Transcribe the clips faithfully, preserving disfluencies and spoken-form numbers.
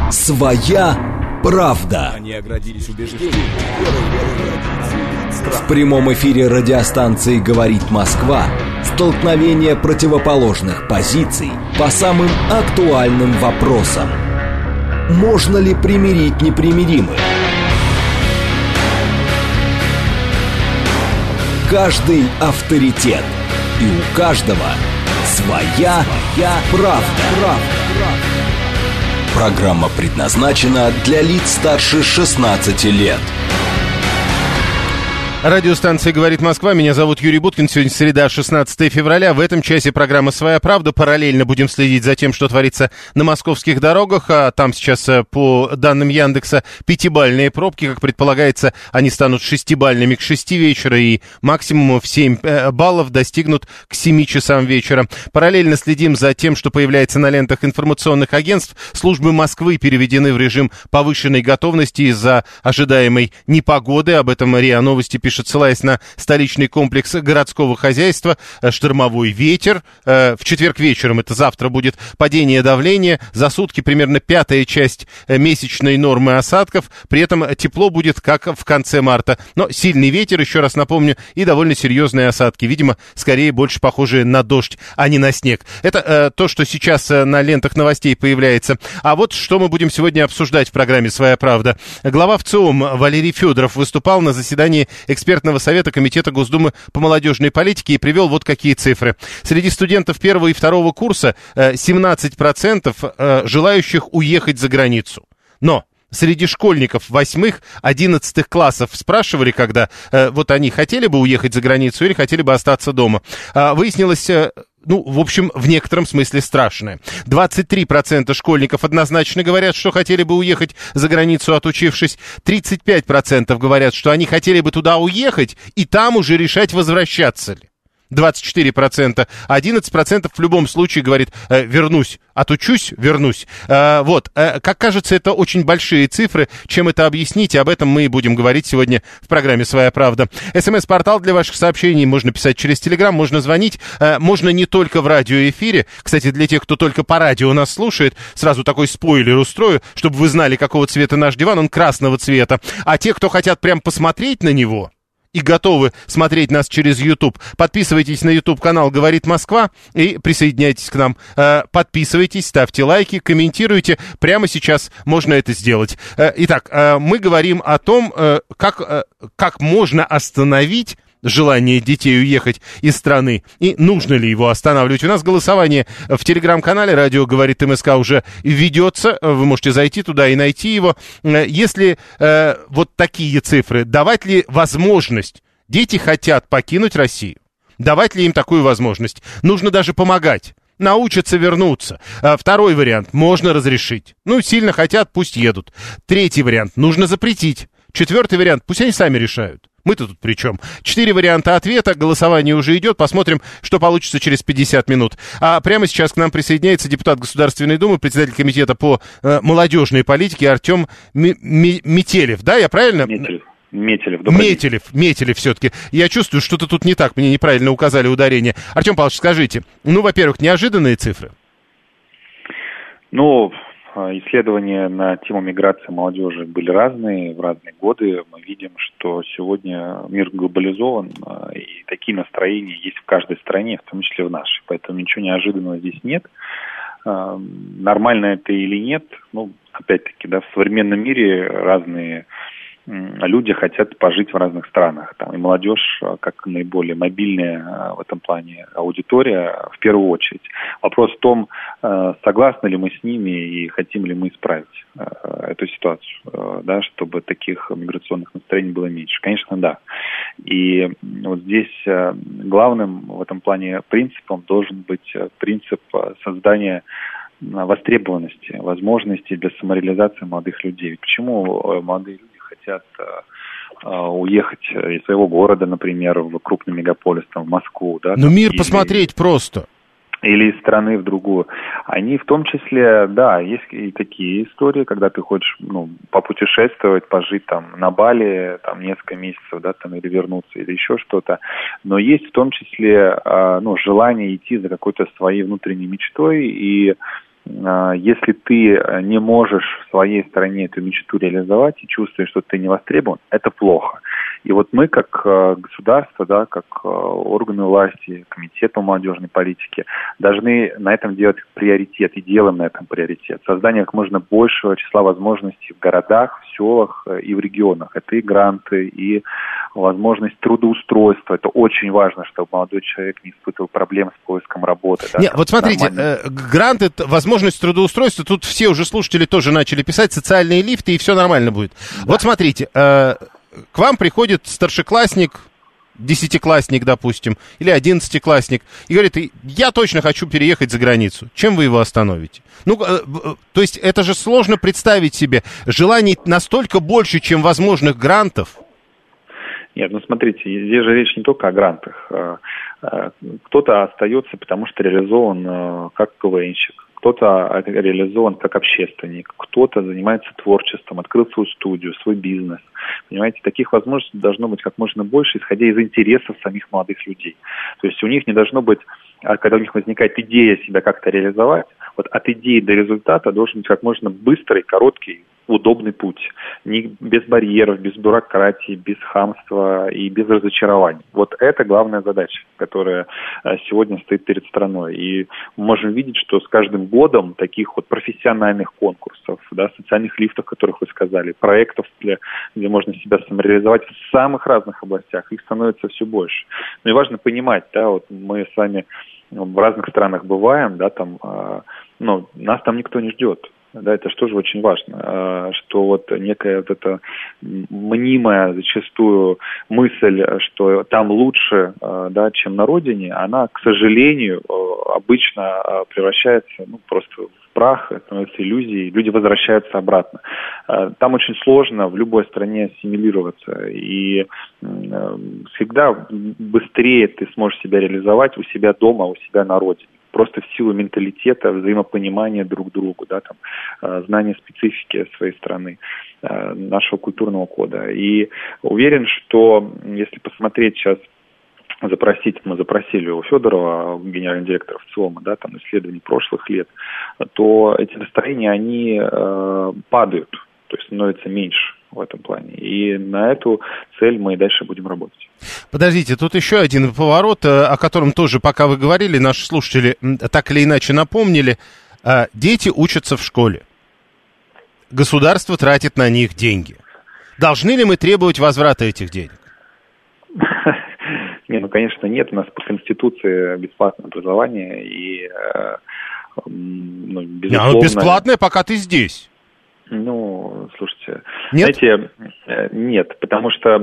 Своя правда. Они оградились убеждением. В прямом эфире радиостанции «Говорит Москва» столкновение противоположных позиций по самым актуальным вопросам. Можно ли примирить непримиримых? Каждый авторитет. И у каждого своя, своя правда. правда. Программа предназначена для лиц старше шестнадцати лет. Радиостанция «Говорит Москва». Меня зовут Юрий Буткин. Сегодня среда, шестнадцатое февраля. В этом часе программа «Своя правда». Параллельно будем следить за тем, что творится на московских дорогах. А там сейчас, по данным Яндекса, пятибалльные пробки. Как предполагается, они станут шестибалльными к шести вечера. И максимум в семь баллов достигнут к семи часам вечера. Параллельно следим за тем, что появляется на лентах информационных агентств. Службы Москвы переведены в режим повышенной готовности из-за ожидаемой непогоды. Об этом РИА Новости пишет, ссылаясь на столичный комплекс городского хозяйства. Штормовой ветер. В четверг вечером, это завтра, будет падение давления. За сутки примерно пятая часть месячной нормы осадков. При этом тепло будет, как в конце марта. Но сильный ветер, еще раз напомню, и довольно серьезные осадки. Видимо, скорее больше похожие на дождь, а не на снег. Это э, то, что сейчас на лентах новостей появляется. А вот что мы будем сегодня обсуждать в программе «Своя правда». Глава ВЦИОМ Валерий Федоров выступал на заседании экспертного совета Комитета Госдумы по молодежной политике и привел вот какие цифры. Среди студентов первого и второго курса семнадцать процентов желающих уехать за границу. Но среди школьников восьмых, одиннадцатых классов спрашивали, когда э, вот они хотели бы уехать за границу или хотели бы остаться дома. А, выяснилось... Э, Ну, в общем, в некотором смысле страшное. двадцать три процента школьников однозначно говорят, что хотели бы уехать за границу, отучившись. тридцать пять процентов говорят, что они хотели бы туда уехать и там уже решать, возвращаться ли. двадцать четыре процента. одиннадцать процентов в любом случае говорит, э, вернусь, отучусь, вернусь. Э, вот, э, как кажется, это очень большие цифры. Чем это объяснить? Об этом мы и будем говорить сегодня в программе «Своя правда». СМС-портал для ваших сообщений. Можно писать через Телеграм, можно звонить. Э, можно не только в радиоэфире. Кстати, для тех, кто только по радио нас слушает, сразу такой спойлер устрою, чтобы вы знали, какого цвета наш диван. Он красного цвета. А те, кто хотят прям посмотреть на него и готовы смотреть нас через YouTube, подписывайтесь на YouTube-канал «Говорит Москва» и присоединяйтесь к нам. Подписывайтесь, ставьте лайки, комментируйте. Прямо сейчас можно это сделать. Итак, мы говорим о том, как, как можно остановить желание детей уехать из страны, и нужно ли его останавливать. У нас голосование в телеграм-канале «Радио говорит МСК» уже ведется, вы можете зайти туда и найти его. Если э, вот такие цифры, давать ли возможность, дети хотят покинуть Россию, давать ли им такую возможность, нужно даже помогать, научатся вернуться. Второй вариант, можно разрешить, ну, сильно хотят, пусть едут. Третий вариант, нужно запретить. Четвертый вариант, пусть они сами решают. Мы-то тут при чем? Четыре варианта ответа, голосование уже идет, посмотрим, что получится через пятьдесят минут. А прямо сейчас к нам присоединяется депутат Государственной Думы, председатель комитета по э, молодежной политике Артем М- М- Метелев. Да, я правильно? Метелев. Метелев, Метелев, Метелев все-таки. Я чувствую, что-то тут не так, мне неправильно указали ударение. Артем Павлович, скажите, ну, во-первых, неожиданные цифры? Ну... Исследования на тему миграции молодежи были разные, в разные годы. Мы видим, что сегодня мир глобализован, и такие настроения есть в каждой стране, в том числе в нашей. Поэтому ничего неожиданного здесь нет. Нормально это или нет, ну, опять-таки, да, в современном мире разные люди хотят пожить в разных странах. Там, и молодежь, как наиболее мобильная в этом плане аудитория, в первую очередь. Вопрос в том, согласны ли мы с ними и хотим ли мы исправить эту ситуацию, да, чтобы таких миграционных настроений было меньше. Конечно, да. И вот здесь главным в этом плане принципом должен быть принцип создания востребованности, возможностей для самореализации молодых людей. Почему молодые люди хотят э, уехать из своего города, например, в крупный мегаполис, там, в Москву, да? Ну, мир или, посмотреть просто. Или из страны в другую. Они в том числе, да, есть и такие истории, когда ты хочешь, ну, попутешествовать, пожить там на Бали, там, несколько месяцев, да, там, или вернуться, или еще что-то. Но есть в том числе, э, ну, желание идти за какой-то своей внутренней мечтой и если ты не можешь в своей стране эту мечту реализовать и чувствуешь, что ты не востребован, это плохо. И вот мы, как государство, да, как органы власти, комитет по молодежной политике, должны на этом делать приоритет и делаем на этом приоритет. Создание как можно большего числа возможностей в городах, в селах и в регионах. Это и гранты, и возможность трудоустройства. Это очень важно, чтобы молодой человек не испытывал проблем с поиском работы. Да, Нет, вот смотрите, э, гранты, возможность трудоустройства, тут все уже слушатели тоже начали писать, социальные лифты, и все нормально будет. Да. Вот смотрите, э, к вам приходит старшеклассник, десятиклассник, допустим, или одиннадцатиклассник, и говорит, я точно хочу переехать за границу. Чем вы его остановите? Ну, э, э, то есть это же сложно представить себе. Желаний настолько больше, чем возможных грантов. Нет, ну смотрите, здесь же речь не только о грантах. Кто-то остается, потому что реализован как КВНщик, кто-то реализован как общественник, кто-то занимается творчеством, открыл свою студию, свой бизнес. Понимаете, таких возможностей должно быть как можно больше, исходя из интересов самих молодых людей. То есть у них не должно быть, когда у них возникает идея себя как-то реализовать, вот от идеи до результата должен быть как можно быстрый, короткий, удобный путь. Не, без барьеров, без бюрократии, без хамства и без разочарований. Вот это главная задача, которая сегодня стоит перед страной. И мы можем видеть, что с каждым годом таких вот профессиональных конкурсов, да, социальных лифтов, о которых вы сказали, проектов, для, где можно себя самореализовать в самых разных областях, их становится все больше. Но и важно понимать, да, вот мы с вами в разных странах бываем, да, там, э, ну, нас там никто не ждет. Да, это же тоже очень важно, что вот некая вот эта мнимая зачастую мысль, что там лучше, да, чем на родине, она, к сожалению, обычно превращается, ну, просто в прах, становится иллюзией, люди возвращаются обратно. Там очень сложно в любой стране ассимилироваться, и всегда быстрее ты сможешь себя реализовать у себя дома, у себя на родине. Просто в силу менталитета, взаимопонимания друг другу, да, там, знания специфики своей страны, нашего культурного кода. И уверен, что если посмотреть сейчас, запросить, мы запросили у Федорова, генерального директора ВЦИОМа, да, там исследований прошлых лет, то эти настроения, они э, падают, то есть становятся меньше в этом плане. И на эту цель мы и дальше будем работать. Подождите, тут еще один поворот, о котором тоже, пока вы говорили, наши слушатели так или иначе напомнили. Дети учатся в школе. Государство тратит на них деньги. Должны ли мы требовать возврата этих денег? Не, ну, конечно, нет. У нас по Конституции бесплатное образование. И, ну, безусловно... Оно бесплатное, пока ты здесь. Ну, слушайте, нет? знаете, нет, потому что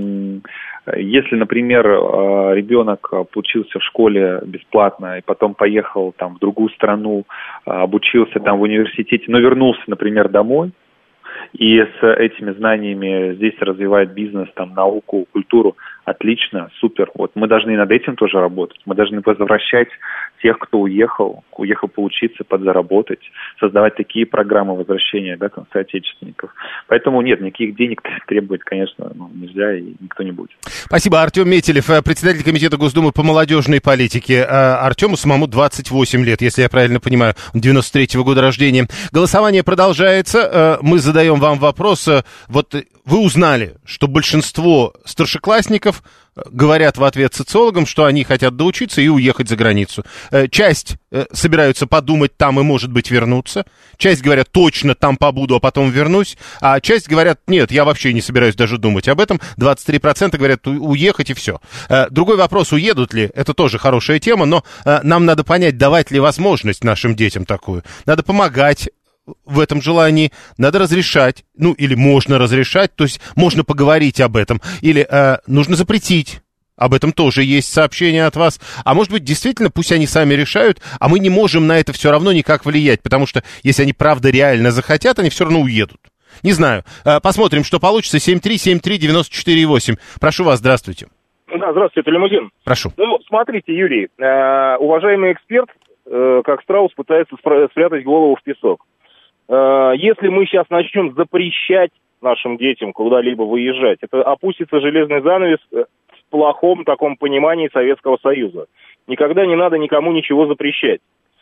если, например, ребенок поучился в школе бесплатно и потом поехал там в другую страну, обучился там в университете, но вернулся, например, домой, и с этими знаниями здесь развивает бизнес, там, науку, культуру, отлично, супер. Вот мы должны над этим тоже работать. Мы должны возвращать тех, кто уехал, уехал поучиться, подзаработать, создавать такие программы возвращения, да, там, соотечественников. Поэтому нет, никаких денег требовать, конечно, ну, нельзя и никто не будет. Спасибо. Артем Метелев, председатель комитета Госдумы по молодежной политике. Артему самому двадцать восемь лет, если я правильно понимаю, девяносто третьего года рождения. Голосование продолжается. Мы задаем вам вопрос. Вот вы узнали, что большинство старшеклассников говорят в ответ социологам, что они хотят доучиться и уехать за границу. Часть собираются подумать там и, может быть, вернуться. Часть говорят, точно там побуду, а потом вернусь. А часть говорят, нет, я вообще не собираюсь даже думать об этом. двадцать три процента говорят, уехать и все. Другой вопрос, уедут ли, это тоже хорошая тема, но нам надо понять, давать ли возможность нашим детям такую. Надо помогать в этом желании, надо разрешать, ну, или можно разрешать, то есть можно поговорить об этом, или э, нужно запретить, об этом тоже есть сообщение от вас, а может быть, действительно, пусть они сами решают, а мы не можем на это все равно никак влиять, потому что, если они правда реально захотят, они все равно уедут. Не знаю, э, посмотрим, что получится, семь три семь три девяносто четыре восемь, прошу вас, здравствуйте. Да, здравствуйте, это Лимузин. Прошу. Ну, смотрите, Юрий, э, уважаемый эксперт, э, как страус, пытается спр- спрятать голову в песок. Если мы сейчас начнем запрещать нашим детям куда-либо выезжать, это опустится железный занавес в плохом таком понимании Советского Союза. Никогда не надо никому ничего запрещать.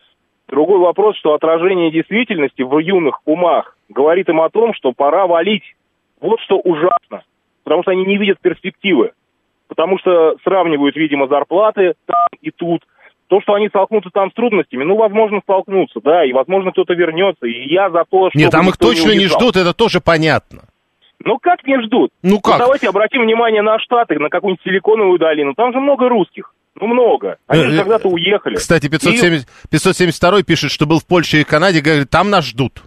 Другой вопрос, что отражение действительности в юных умах говорит им о том, что пора валить. Вот что ужасно. Потому что они не видят перспективы. Потому что сравнивают, видимо, зарплаты там и тут. То, что они столкнутся там с трудностями, ну, возможно, столкнутся, да, и, возможно, кто-то вернется. И я за то, что... Нет, там их точно не, не ждут, это тоже понятно. Ну, как не ждут? Ну, как? Ну, давайте обратим внимание на Штаты, на какую-нибудь Силиконовую долину. Там же много русских. Ну, много. Они же когда-то уехали. Кстати, пятьсот семьдесят, пятьсот семьдесят второй пишет, что был в Польше и Канаде, говорит, там нас ждут.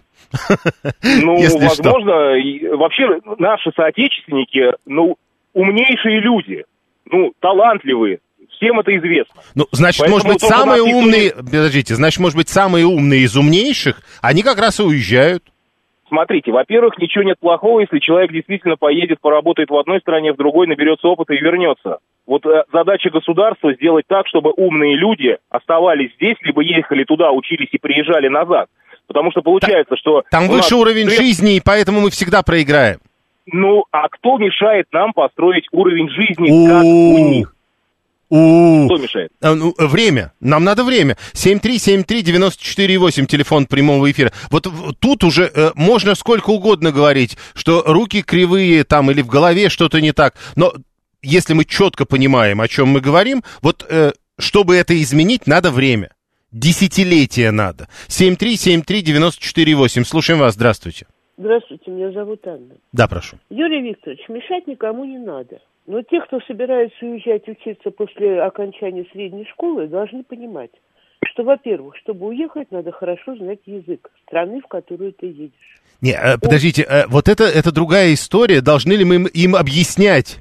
Ну, возможно, вообще наши соотечественники, ну, умнейшие люди, ну, талантливые. Всем это известно. Ну, значит, Поэтому может быть, самые умные... Не... Подождите, значит, может быть, самые умные из умнейших, они как раз и уезжают. Смотрите, во-первых, ничего нет плохого, если человек действительно поедет, поработает в одной стране, в другой, наберется опыта и вернется. Вот э, задача государства сделать так, чтобы умные люди оставались здесь, либо ехали туда, учились и приезжали назад. Потому что получается, Та- что... Там выше уровень сред... жизни, и поэтому мы всегда проиграем. Ну, а кто мешает нам построить уровень жизни, как у них? У-у-у. Что мешает? А, ну, время. Нам надо время. семь три семь три девяносто четыре восемь, телефон прямого эфира. Вот тут уже э, можно сколько угодно говорить, что руки кривые там или в голове что-то не так. Но если мы четко понимаем, о чем мы говорим, вот э, чтобы это изменить, надо время. Десятилетия надо. семь три семь три девяносто четыре восемь. Слушаем вас. Здравствуйте. Здравствуйте, меня зовут Анна. Да, прошу. Юрий Викторович, мешать никому не надо. Но те, кто собирается уезжать учиться после окончания средней школы, должны понимать, что, во-первых, чтобы уехать, надо хорошо знать язык страны, в которую ты едешь. Не, э, подождите, э, вот это, это другая история. Должны ли мы им, им объяснять?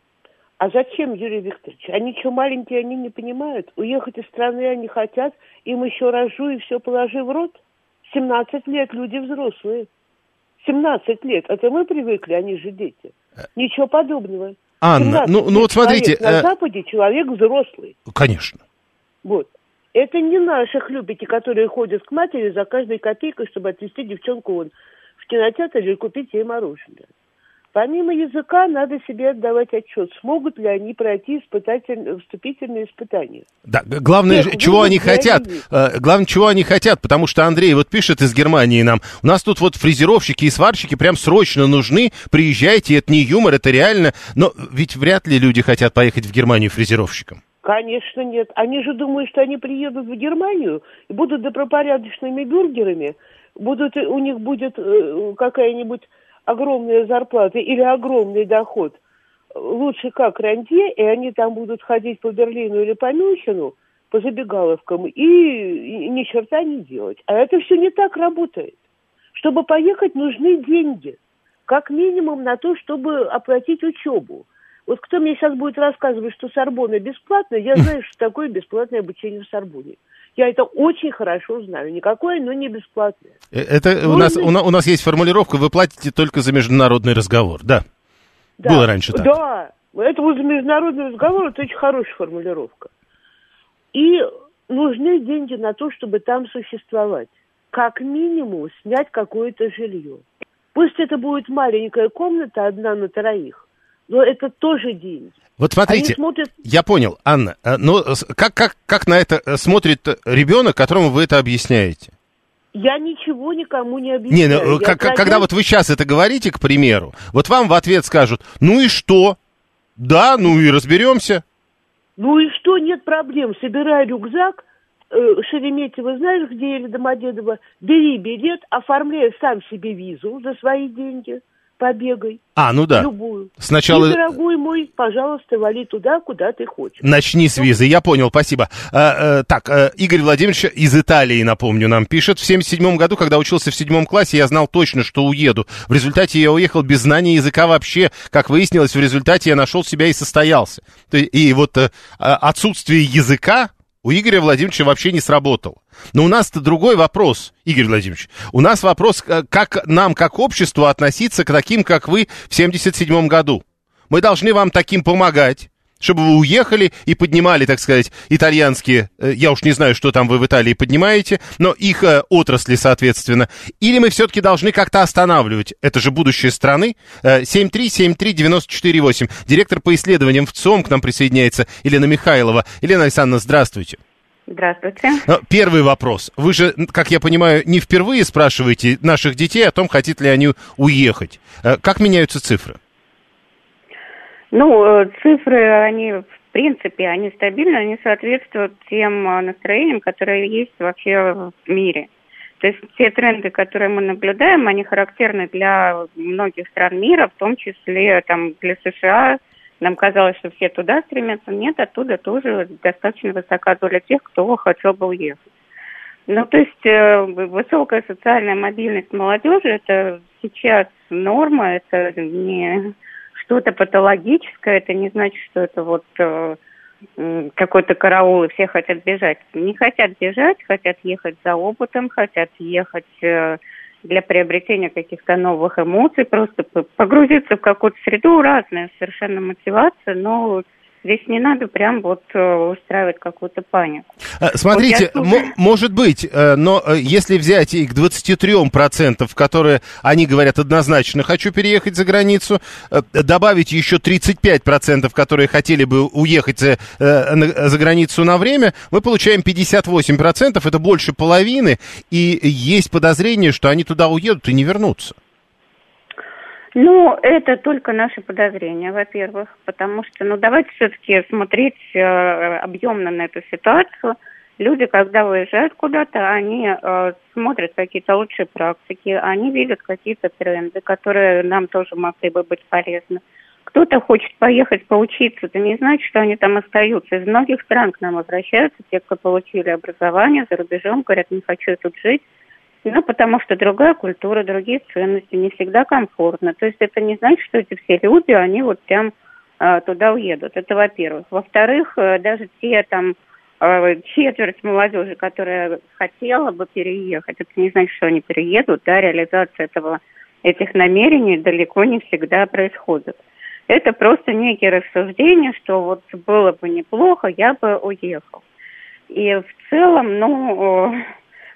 А зачем, Юрий Викторович? Они что, маленькие, они не понимают? Уехать из страны они хотят, им еще рожу и все положи в рот? семнадцать лет, люди взрослые. семнадцать лет. Это мы привыкли, они же дети. Ничего подобного. Анна, ну, ну вот смотрите... На э... Западе человек взрослый. Конечно. Вот. Это не наши хлюпики, которые ходят к матери за каждой копейкой, чтобы отвезти девчонку вон в кинотеатр или купить ей мороженое. Помимо языка, надо себе отдавать отчет, смогут ли они пройти испытатель... вступительные испытания. Да, главное, Тех, чего они хотят, э, главное, чего они хотят, потому что Андрей вот пишет из Германии нам, у нас тут вот фрезеровщики и сварщики прям срочно нужны, приезжайте, это не юмор, это реально, но ведь вряд ли люди хотят поехать в Германию фрезеровщиком. Конечно, нет. Они же думают, что они приедут в Германию и будут добропорядочными бюргерами, будут, у них будет э, какая-нибудь огромная зарплата или огромный доход, лучше как рантье, и они там будут ходить по Берлину или по Мюнхену, по забегаловкам, и, и ни черта не делать. А это все не так работает. Чтобы поехать, нужны деньги. Как минимум на то, чтобы оплатить учебу. Вот кто мне сейчас будет рассказывать, что Сорбонна бесплатна, я знаю, что такое бесплатное обучение в Сорбонне. Я это очень хорошо знаю. Никакое, но не бесплатное. Это у нас, у, нас, у нас есть формулировка, вы платите только за международный разговор, да? Да. Было раньше так. Да, это вот за международный разговор, это очень хорошая формулировка. И нужны деньги на то, чтобы там существовать. Как минимум снять какое-то жилье. Пусть это будет маленькая комната, одна на троих, но это тоже деньги. Вот смотрите, смотрят... я понял, Анна, но как, как, как на это смотрит ребенок, которому вы это объясняете? Я ничего никому не объясняю. Не, ну, как, продел... когда вот вы сейчас это говорите, к примеру, вот вам в ответ скажут, ну и что? Да, ну и разберемся. Ну и что, нет проблем, собирай рюкзак, э, Шереметьево, знаешь, где или Домодедово, бери билет, оформляй сам себе визу за свои деньги. Побегай. А, ну да. Любую. Сначала... И, дорогой мой, пожалуйста, вали туда, куда ты хочешь. Начни с визы, я понял, спасибо. А, а, так, а, Игорь Владимирович из Италии, напомню, нам пишет. В семьдесят седьмом году, когда учился в седьмом классе, я знал точно, что уеду. В результате я уехал без знания языка вообще. Как выяснилось, в результате я нашел себя и состоялся. И вот а, отсутствие языка у Игоря Владимировича вообще не сработало. Но у нас-то другой вопрос, Игорь Владимирович. У нас вопрос, как нам, как обществу, относиться к таким, как вы, в семьдесят седьмом году. Мы должны вам таким помогать, чтобы вы уехали и поднимали, так сказать, итальянские, я уж не знаю, что там вы в Италии поднимаете, но их э, отрасли, соответственно. Или мы все-таки должны как-то останавливать, это же будущее страны. семь три семь три девяносто четыре восемь. Директор по исследованиям в ЦИОМ к нам присоединяется, Елена Михайлова. Елена Александровна, здравствуйте. Здравствуйте. Первый вопрос. Вы же, как я понимаю, не впервые спрашиваете наших детей о том, хотят ли они уехать. Как меняются цифры? Ну, цифры, они, в принципе, они стабильны, они соответствуют тем настроениям, которые есть вообще в мире. То есть те тренды, которые мы наблюдаем, они характерны для многих стран мира, в том числе там, для США. Нам казалось, что все туда стремятся. Нет, оттуда тоже достаточно высока доля тех, кто хотел бы уехать. Ну, то есть э, высокая социальная мобильность молодежи – это сейчас норма, это не что-то патологическое, это не значит, что это вот э, какой-то караул, и все хотят бежать. Не хотят бежать, хотят ехать за опытом, хотят ехать э, для приобретения каких-то новых эмоций, просто погрузиться в какую-то среду, разная совершенно мотивация, но здесь не надо прям вот устраивать какую-то панику. Смотрите, вот м- может быть, но если взять и к двадцати трём процентам, которые они говорят однозначно «хочу переехать за границу», добавить еще тридцать пять процентов, которые хотели бы уехать за, за границу на время, мы получаем пятьдесят восемь процентов, это больше половины, и есть подозрение, что они туда уедут и не вернутся. Ну, это только наши подозрения, во-первых, потому что, ну, давайте все-таки смотреть э, объемно на эту ситуацию. Люди, когда уезжают куда-то, они э, смотрят какие-то лучшие практики, они видят какие-то тренды, которые нам тоже могли бы быть полезны. Кто-то хочет поехать поучиться, это не значит, что они там остаются. Из многих стран к нам обращаются те, кто получили образование за рубежом, говорят, не хочу тут жить. Ну, потому что другая культура, другие ценности, не всегда комфортно. То есть это не значит, что эти все люди, они вот прям э, туда уедут. Это во-первых. Во-вторых, э, даже те там э, четверть молодежи, которая хотела бы переехать, это не значит, что они переедут, да, реализация этого, этих намерений далеко не всегда происходит. Это просто некие рассуждения, что вот было бы неплохо, я бы уехал. И в целом, ну... Э,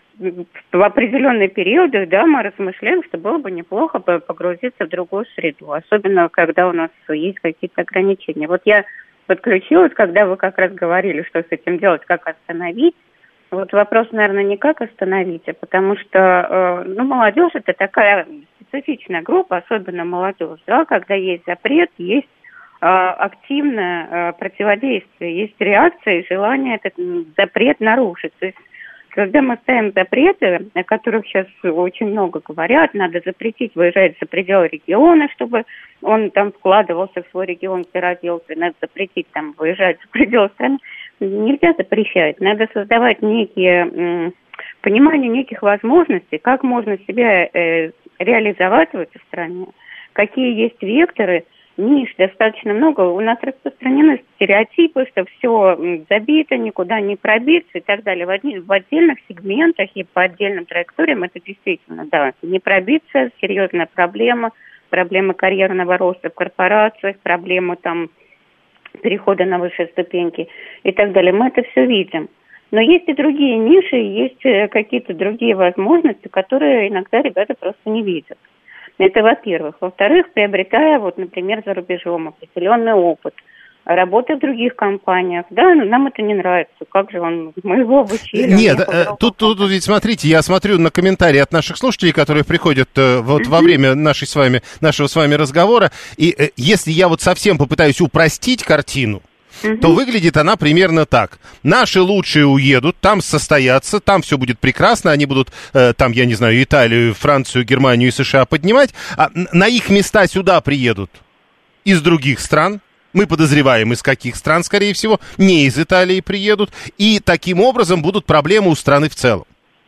в определенные периоды, да, мы размышляем, что было бы неплохо погрузиться в другую среду, особенно когда у нас есть какие-то ограничения. Вот я подключилась, когда вы как раз говорили, что с этим делать, как остановить. Вот вопрос, наверное, не как остановить, а потому что, э, ну, молодежь – это такая специфичная группа, особенно молодежь, да, когда есть запрет, есть э, активное э, противодействие, есть реакция и желание этот запрет нарушить. То есть когда мы ставим запреты, о которых сейчас очень много говорят, надо запретить выезжать за пределы региона, чтобы он там вкладывался в свой регион, где родился, надо запретить там выезжать за пределы страны. Нельзя запрещать, надо создавать некие, м, понимание неких возможностей, как можно себя э, реализовать в этой стране, какие есть векторы, ниш достаточно много. У нас распространены стереотипы, что все забито, никуда не пробиться и так далее. В, одни, в отдельных сегментах и по отдельным траекториям это действительно, да, не пробиться, серьезная проблема, проблема карьерного роста в корпорациях, проблема там перехода на высшие ступеньки и так далее. Мы это все видим. Но есть и другие ниши, есть какие-то другие возможности, которые иногда ребята просто не видят. Это во-первых. Во-вторых, приобретая, вот, например, за рубежом определенный опыт, работая в других компаниях, да, нам это не нравится. Как же он, мы его обучили. Нет, э, тут, тут, тут ведь смотрите, я смотрю на комментарии от наших слушателей, которые приходят э, вот mm-hmm. во время нашей с вами, нашего с вами разговора, и э, если я вот совсем попытаюсь упростить картину, Uh-huh. то выглядит она примерно так. Наши лучшие уедут, там состоятся, там все будет прекрасно, они будут, э, там, я не знаю, Италию, Францию, Германию и США поднимать, а на их места сюда приедут из других стран, мы подозреваем, из каких стран, скорее всего, не из Италии приедут, и таким образом будут проблемы у страны в целом.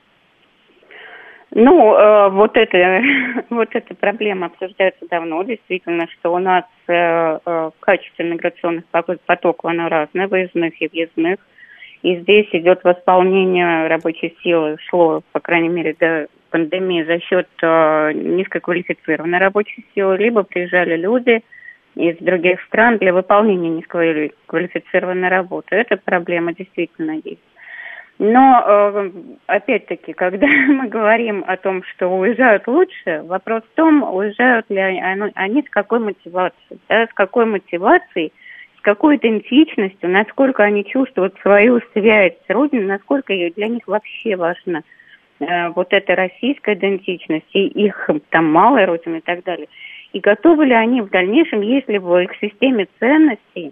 Ну, э, вот, это, вот эта проблема обсуждается давно, действительно, что у нас э, э, качество миграционных потоков, оно разное, выездных и въездных. И здесь идет восполнение рабочей силы, шло, по крайней мере, до пандемии за счет э, низкоквалифицированной рабочей силы, либо приезжали люди из других стран для выполнения низкоквалифицированной работы. Эта проблема действительно есть. Но, опять-таки, когда мы говорим о том, что уезжают лучше, вопрос в том, уезжают ли они, они с какой мотивацией, да, с какой мотивацией, с какой идентичностью, насколько они чувствуют свою связь с Родиной, насколько для них вообще важна э, вот эта российская идентичность, и их там малая Родина и так далее. И готовы ли они в дальнейшем, если в их системе ценностей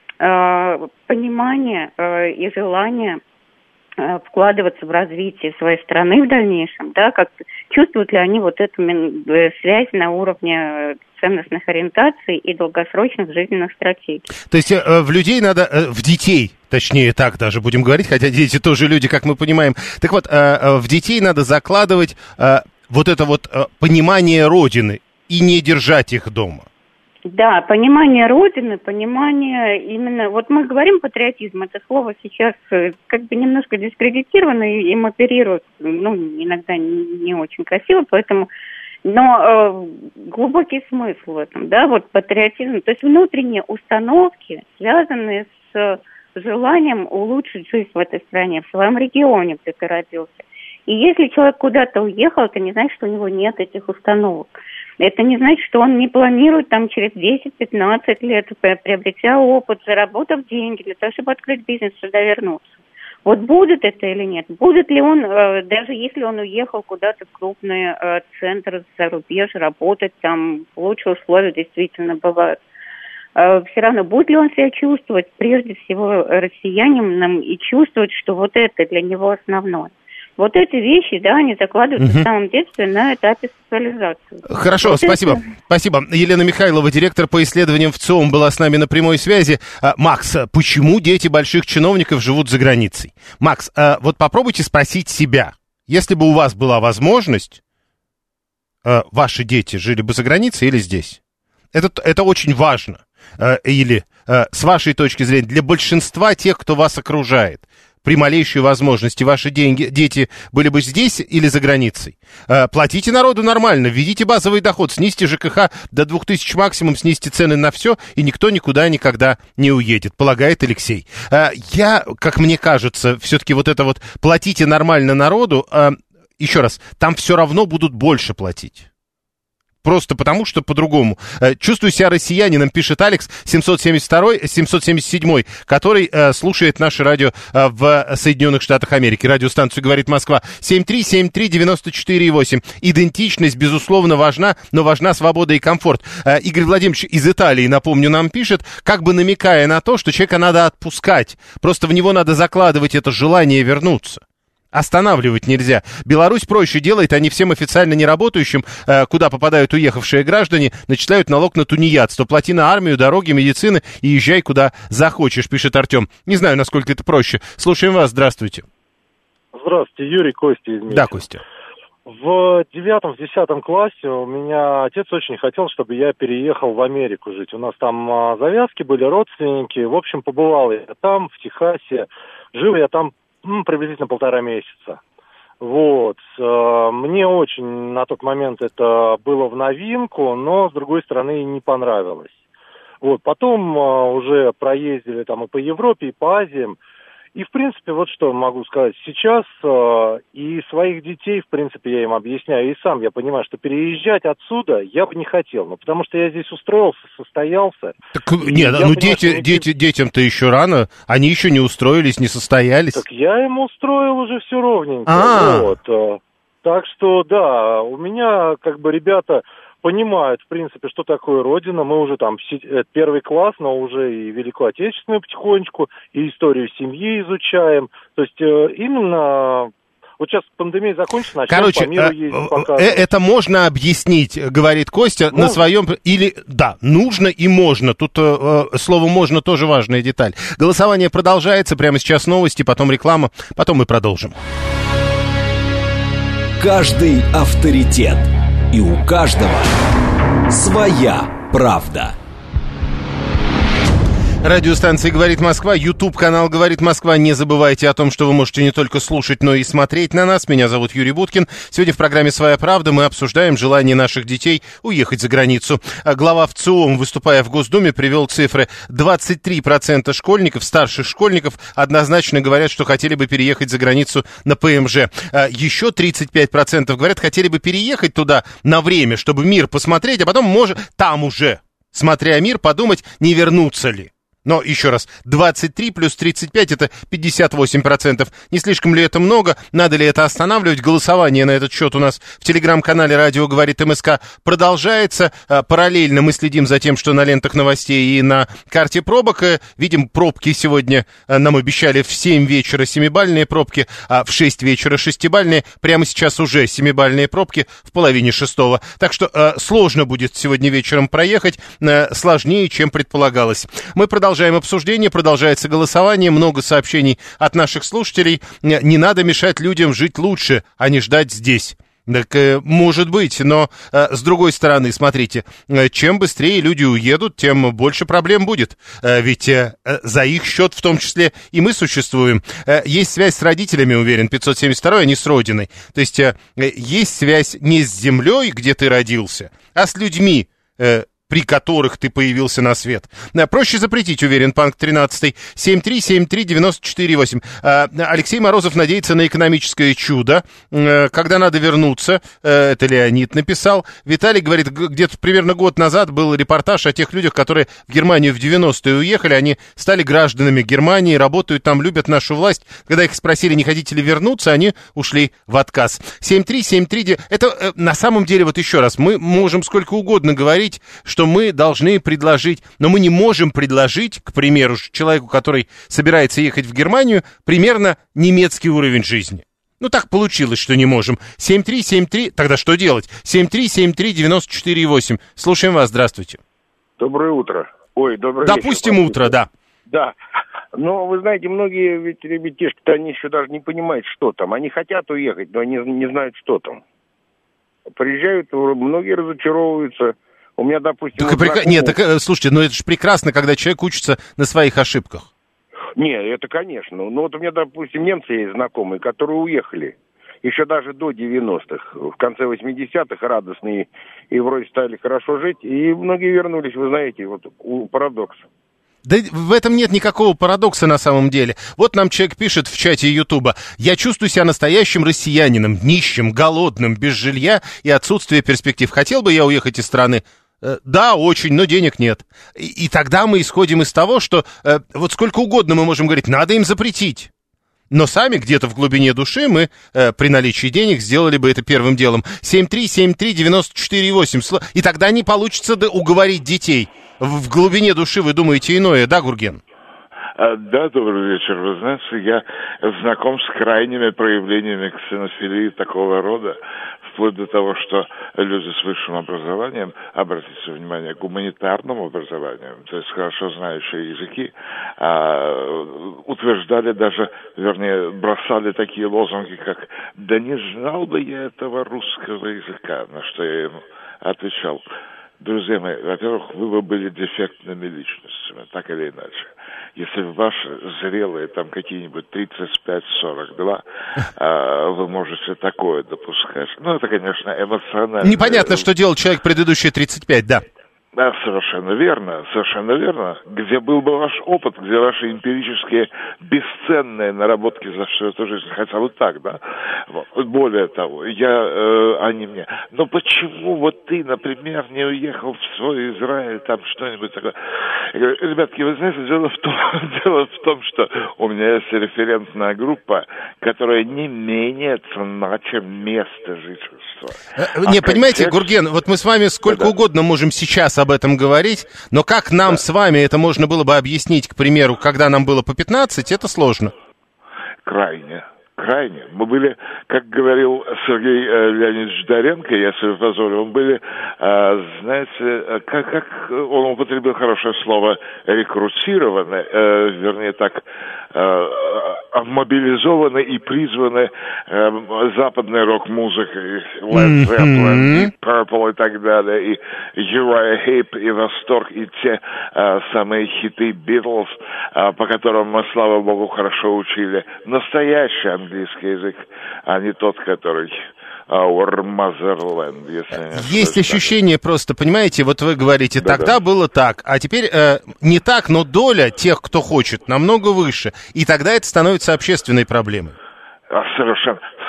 э, понимание э, и желание э, вкладываться в развитие своей страны в дальнейшем, да, как чувствуют ли они вот эту э, связь на уровне ценностных ориентаций и долгосрочных жизненных стратегий. То есть э, в людей надо, э, в детей, точнее так даже будем говорить, хотя дети тоже люди, как мы понимаем. Так вот, э, э, в детей надо закладывать э, вот это вот э, понимание Родины и не держать их дома. Да, понимание Родины, понимание именно... Вот мы говорим патриотизм, это слово сейчас как бы немножко дискредитировано, и им оперируют, ну, иногда не, не очень красиво, поэтому... Но э, глубокий смысл в этом, да, вот патриотизм, то есть внутренние установки, связанные с желанием улучшить жизнь в этой стране, в своем регионе, где ты родился. И если человек куда-то уехал, это не значит, что у него нет этих установок. Это не значит, что он не планирует там через десять-пятнадцать лет, приобретя опыт, заработав деньги для того, чтобы открыть бизнес, сюда вернуться. Вот будет это или нет? Будет ли он, э, даже если он уехал куда-то в крупный э, центр за рубеж, работать там, лучшие условия действительно бывают, э, все равно будет ли он себя чувствовать прежде всего россиянином и чувствовать, что вот это для него основное? Вот эти вещи, да, они закладываются угу. в самом детстве на этапе социализации. Хорошо, вот спасибо. это... Спасибо. Елена Михайлова, директор по исследованиям в ЦИОМ, была с нами на прямой связи. А, Макс, почему дети больших чиновников живут за границей? Макс, а, вот попробуйте спросить себя, если бы у вас была возможность, а, ваши дети жили бы за границей или здесь? Это, это очень важно. А, или, а, с вашей точки зрения, для большинства тех, кто вас окружает, при малейшей возможности ваши деньги, дети были бы здесь или за границей. Э, платите народу нормально, введите базовый доход, снизьте ЖКХ до двух тысяч максимум, снизьте цены на все, и никто никуда никогда не уедет, полагает Алексей. Э, я, как мне кажется, все-таки вот это вот платите нормально народу, э, еще раз, там все равно будут больше платить. Просто потому, что по-другому. Чувствую себя россиянином, пишет Алекс, семьсот семьдесят второй, семьсот семьдесят седьмой, который э, слушает наше радио э, в Соединенных Штатах Америки. Радиостанцию «Говорит Москва». семь три семь три девять четыре восемь. Идентичность, безусловно, важна, но важна свобода и комфорт. Э, Игорь Владимирович из Италии, напомню, нам пишет, как бы намекая на то, что человека надо отпускать. Просто в него надо закладывать это желание вернуться. Останавливать нельзя. Беларусь проще делает, они всем официально неработающим, э, куда попадают уехавшие граждане, начисляют налог на тунеядство. Плати на армию, дороги, медицины и езжай куда захочешь, пишет Артем. Не знаю, насколько это проще. Слушаем вас, здравствуйте. Здравствуйте, Юрий, Костя из Минска. Да, Костя. В девятом, в десятом классе у меня отец очень хотел, чтобы я переехал в Америку жить. У нас там а, завязки были, родственники. В общем, побывал я там, в Техасе. Жил я там ну, приблизительно полтора месяца. Вот. Мне очень на тот момент это было в новинку, но, с другой стороны, не понравилось. Вот. Потом уже проездили там и по Европе, и по Азиям. И, в принципе, вот что могу сказать. Сейчас э, и своих детей, в принципе, я им объясняю, и сам я понимаю, что переезжать отсюда я бы не хотел. Ну, потому что я здесь устроился, состоялся. Так, нет, ну, дети, не... дети, детям-то еще рано. Они еще не устроились, не состоялись. Так я им устроил уже все ровненько. А-а-а. Вот. Так что, да, у меня, как бы, ребята... понимают, в принципе, что такое Родина. Мы уже там первый класс, но уже и Великую Отечественную потихонечку, и историю семьи изучаем. То есть именно... Вот сейчас пандемия закончится, начнем Короче, по миру ездить, показывать. Это можно объяснить, говорит Костя, ну, на своем... Или, да, нужно и можно. Тут э, слово «можно» тоже важная деталь. Голосование продолжается. Прямо сейчас новости, потом реклама, потом мы продолжим. Каждый авторитет. И у каждого своя правда. Радиостанция «Говорит Москва», YouTube-канал «Говорит Москва». Не забывайте о том, что вы можете не только слушать, но и смотреть на нас. Меня зовут Юрий Буткин. Сегодня в программе «Своя правда» мы обсуждаем желание наших детей уехать за границу. Глава ВЦИОМ, выступая в Госдуме, привел цифры. двадцать три процента школьников, старших школьников, однозначно говорят, что хотели бы переехать за границу на ПМЖ. Еще тридцать пять процентов говорят, хотели бы переехать туда на время, чтобы мир посмотреть, а потом, может, там уже, смотря мир, подумать, не вернуться ли. Но, еще раз, двадцать три плюс тридцать пять – это пятьдесят восемь процентов. Не слишком ли это много? Надо ли это останавливать? Голосование на этот счет у нас в телеграм-канале «Радио говорит МСК» продолжается. Параллельно мы следим за тем, что на лентах новостей и на карте пробок. Видим, пробки сегодня нам обещали в семь вечера семибальные пробки, а в шесть вечера шестибальные. Прямо сейчас уже семибальные пробки в половине шестого. Так что э, сложно будет сегодня вечером проехать, э, сложнее, чем предполагалось. Мы продолжаем. Продолжаем обсуждение, продолжается голосование, много сообщений от наших слушателей. Не надо мешать людям жить лучше, а не ждать здесь. Так, может быть, но с другой стороны, смотрите, чем быстрее люди уедут, тем больше проблем будет. Ведь за их счет в том числе и мы существуем. Есть связь с родителями, уверен, пятьсот семьдесят два, а не с родиной. То есть есть связь не с землей, где ты родился, а с людьми, при которых ты появился на свет. Проще запретить, уверен, Панк тринадцатый. семь три семь три девять четыре восемь. Алексей Морозов надеется на экономическое чудо. Когда надо вернуться, это Леонид написал. Виталий говорит, где-то примерно год назад был репортаж о тех людях, которые в Германию в девяностые уехали. Они стали гражданами Германии, работают там, любят нашу власть. Когда их спросили, не хотите ли вернуться, они ушли в отказ. семь три семь три. Это на самом деле, вот еще раз, мы можем сколько угодно говорить, что что мы должны предложить, но мы не можем предложить, к примеру, человеку, который собирается ехать в Германию, примерно немецкий уровень жизни. Ну, так получилось, что не можем. семь три семь три, тогда что делать? семь три семь три девять четыре восемь. Слушаем вас, здравствуйте. Доброе утро. Ой, доброе Допустим, вечер. Утро, да. Да. Но, вы знаете, многие ведь ребятишки-то, они еще даже не понимают, что там. Они хотят уехать, но они не знают, что там. Приезжают, многие разочаровываются. У меня, допустим... Так, прек... Нет, так, слушайте, ну это же прекрасно, когда человек учится на своих ошибках. Не, это конечно. Ну вот у меня, допустим, немцы есть знакомые, которые уехали еще даже до девяностых, в конце восьмидесятых, радостные, и вроде стали хорошо жить, и многие вернулись, вы знаете, вот парадокс. Да в этом нет никакого парадокса на самом деле. Вот нам человек пишет в чате Ютуба: «Я чувствую себя настоящим россиянином, нищим, голодным, без жилья и отсутствия перспектив. Хотел бы я уехать из страны? Э, да, очень, но денег нет». И, и тогда мы исходим из того, что э, вот сколько угодно мы можем говорить, надо им запретить. Но сами где-то в глубине души мы э, при наличии денег сделали бы это первым делом. семь три семь три девять четыре восемь. И тогда не получится уговорить детей. В глубине души вы думаете иное, да, Гурген? Да, добрый вечер. Вы знаете, я знаком с крайними проявлениями ксенофилии такого рода, вплоть до того, что люди с высшим образованием, обратите внимание, гуманитарным образованием, то есть хорошо знающие языки, утверждали даже, вернее, бросали такие лозунги, как «Да не знал бы я этого русского языка», на что я ему отвечал: друзья мои, во-первых, вы бы были дефектными личностями, так или иначе. Если ваши зрелые, там, какие-нибудь тридцать пять сорок два, вы можете такое допускать. Ну, это, конечно, эмоционально. Непонятно, что делал человек предыдущие тридцать пять, да. Да, совершенно верно, совершенно верно. Где был бы ваш опыт, где ваши эмпирические бесценные наработки за всю эту жизнь, хотя бы так, да? Вот. Более того, я, э, они мне, но почему вот ты, например, не уехал в свой Израиль, там что-нибудь такое? Я говорю, ребятки, вы знаете, дело в том, дело в том, что у меня есть референтная группа, которая не менее ценна, чем место жительства. Не, а понимаете, контекст... Гурген, вот мы с вами сколько да. угодно можем сейчас об этом говорить, но как нам да. с вами это можно было бы объяснить, к примеру, когда нам было по пятнадцать, это сложно. Крайне, крайне. Мы были, как говорил Сергей э, Леонидович Доренко, если вы позволите, мы были, э, знаете, как, как он употребил хорошее слово, рекрутированы, э, вернее так, э, мобилизованы и призваны э, западной рок-музыкой, Led Zeppelin, mm-hmm. Purple и так далее, и Uriah Heep, и Восторг, и те э, самые хиты Beatles, э, по которым мы, слава богу, хорошо учили. Настоящий английский язык, а не тот, который... Our motherland, если Есть ощущение так. Просто, понимаете, вот вы говорите, да, тогда да. было так, а теперь э, не так, но доля тех, кто хочет, намного выше, и тогда это становится общественной проблемой. Совершенно,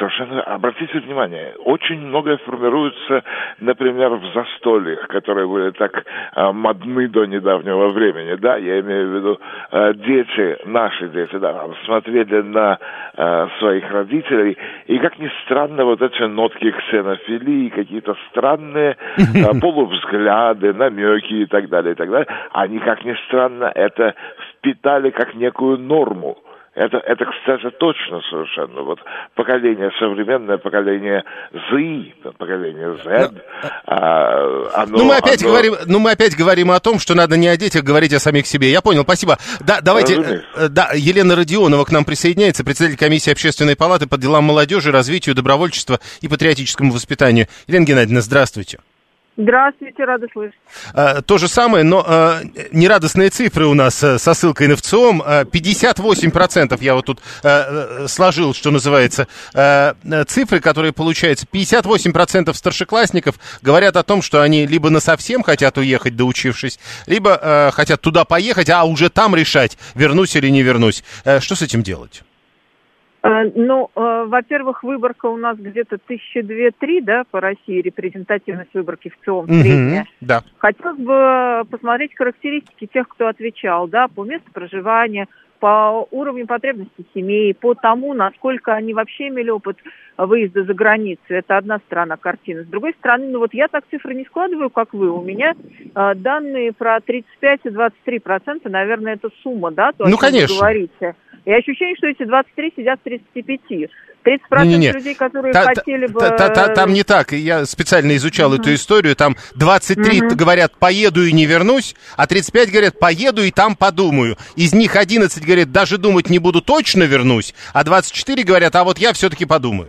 совершенно, обратите внимание, очень многое формируется, например, в застольях, которые были так а, модны до недавнего времени, да, я имею в виду а, дети, наши дети, да, смотрели на а, своих родителей, и, как ни странно, вот эти нотки ксенофилии, какие-то странные а, полувзгляды, намеки и так далее, и так далее, они, как ни странно, это впитали как некую норму. Это, это, кстати, точно совершенно. Вот поколение, современное поколение Z, поколение Z, но, а, оно... Ну мы, опять оно... говорим, ну, мы опять говорим о том, что надо не о детях говорить, а о самих себе. Я понял, спасибо. Да, давайте... Разумеется. Да, Елена Родионова к нам присоединяется, председатель комиссии Общественной палаты по делам молодежи, развитию, добровольчества и патриотическому воспитанию. Елена Геннадьевна, здравствуйте. Здравствуйте, рада слышать. А, то же самое, но а, нерадостные цифры у нас а, со ссылкой на ВЦИОМ. А, пятьдесят восемь процентов я вот тут а, сложил, что называется, а, цифры, которые получаются. пятьдесят восемь процентов старшеклассников говорят о том, что они либо насовсем хотят уехать, доучившись, либо а, хотят туда поехать, а уже там решать, вернусь или не вернусь. А, что с этим делать? Ну, во-первых, выборка у нас где-то тысяча две-три, да, по России, репрезентативность выборки в ЦИОМ средняя. Mm-hmm, да. Хотелось бы посмотреть характеристики тех, кто отвечал, да, по месту проживания, по уровню потребностей семей, по тому, насколько они вообще имели опыт выезда за границу. Это одна сторона картины. С другой стороны, ну вот я так цифры не складываю, как вы. У меня э, данные про тридцать пять и двадцать три процента, наверное, это сумма, да, то, ну, о чем конечно. вы говорите. И ощущение, что эти двадцать три сидят в тридцати пяти. тридцать процентов Не-не-не. людей, которые та, хотели бы... Та, та, та, там не так. Я специально изучал uh-huh. эту историю. Там двадцать три uh-huh. говорят, поеду и не вернусь, а тридцать пять говорят, поеду и там подумаю. Из них одиннадцать говорят, даже думать не буду, точно вернусь, а двадцать четыре говорят, а вот я все-таки подумаю.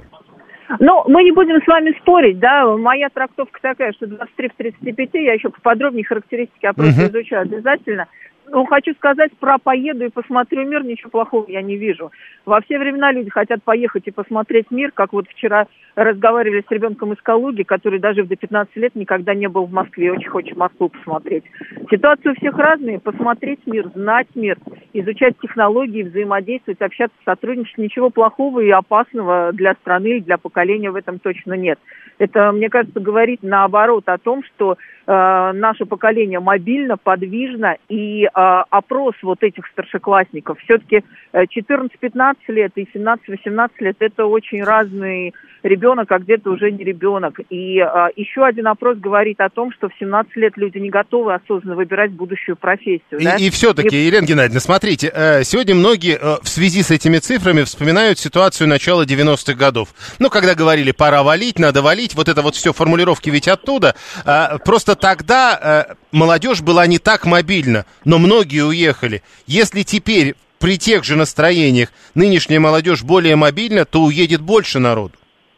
Ну, мы не будем с вами спорить, да, моя трактовка такая, что двадцать три в тридцати пяти, я еще поподробнее характеристики опроса uh-huh. изучу обязательно. Ну, хочу сказать, про поеду и посмотрю мир, ничего плохого я не вижу. Во все времена люди хотят поехать и посмотреть мир, как вот вчера разговаривали с ребенком из Калуги, который даже до пятнадцати лет никогда не был в Москве, очень хочет Москву посмотреть. Ситуации у всех разные, посмотреть мир, знать мир, изучать технологии, взаимодействовать, общаться, сотрудничать, ничего плохого и опасного для страны и для поколения в этом точно нет. Это, мне кажется, говорит наоборот о том, что э, наше поколение мобильно, подвижно, и э, опрос вот этих старшеклассников, все-таки четырнадцать-пятнадцать лет и семнадцать-восемнадцать лет, это очень разный ребенок, а где-то уже не ребенок. И э, еще один опрос говорит о том, что в семнадцать лет люди не готовы осознанно выбирать будущую профессию. И, да? и все-таки, и... Елена Геннадьевна, смотрите, э, сегодня многие э, в связи с этими цифрами вспоминают ситуацию начала девяностых годов. Ну, когда говорили, пора валить, надо валить, вот это вот все формулировки ведь оттуда. Э, просто тогда э, молодежь была не так мобильна, но многие уехали. Если теперь при тех же настроениях нынешняя молодежь более мобильна, то уедет больше народу.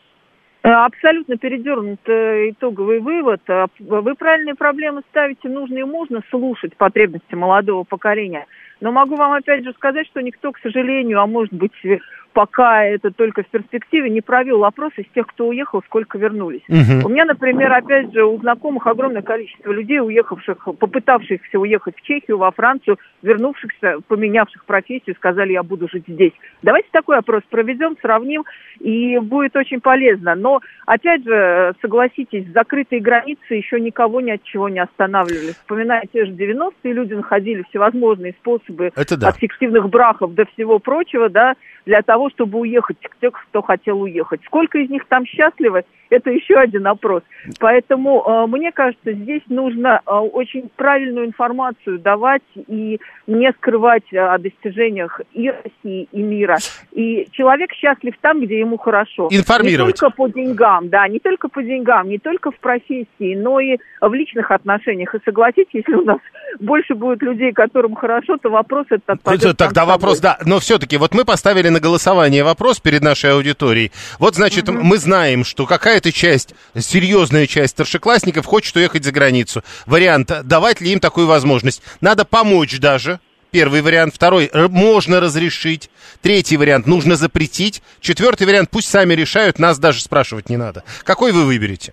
Абсолютно передернут итоговый вывод. Вы правильные проблемы ставите, нужно и можно слушать потребности молодого поколения. Но могу вам опять же сказать, что никто, к сожалению, а может быть, пока это только в перспективе, не провел опрос из тех, кто уехал, сколько вернулись. Uh-huh. У меня, например, опять же, у знакомых огромное количество людей, уехавших, попытавшихся уехать в Чехию, во Францию, вернувшихся, поменявших профессию, сказали, я буду жить здесь. Давайте такой опрос проведем, сравним, и будет очень полезно. Но, опять же, согласитесь, закрытые границы еще никого ни от чего не останавливали. Вспоминая те же девяностые, люди находили всевозможные способы да. от фиктивных браков до всего прочего, да, для того, чтобы уехать, тех, кто хотел уехать. Сколько из них там счастливы, это еще один опрос. Поэтому, э, мне кажется, здесь нужно э, очень правильную информацию давать и не скрывать э, о достижениях и России, и мира. И человек счастлив там, где ему хорошо. Информировать. Не только по деньгам, да, не только по деньгам, не только в профессии, но и в личных отношениях. И согласитесь, если у нас больше будет людей, которым хорошо, то вопрос этот отпадет. Тогда вопрос, да, но все-таки вот мы поставили на голосование вопрос перед нашей аудиторией. Вот, значит, угу. мы знаем, что какая-то часть, серьезная часть старшеклассников хочет уехать за границу. Вариант, давать ли им такую возможность? Надо помочь даже. Первый вариант. Второй, можно разрешить. Третий вариант, нужно запретить. Четвертый вариант, пусть сами решают, нас даже спрашивать не надо. Какой вы выберете?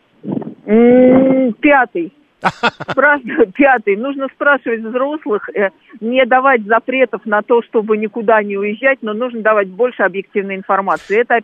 Пятый. Спрашиваю, пятый. Нужно спрашивать взрослых, э, не давать запретов на то, чтобы никуда не уезжать, но нужно давать больше объективной информации. Это опять